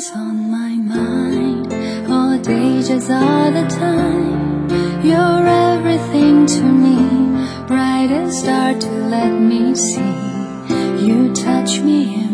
always on my mind, all day, just all the time. You're everything to me, brightest star to let me see. You touch me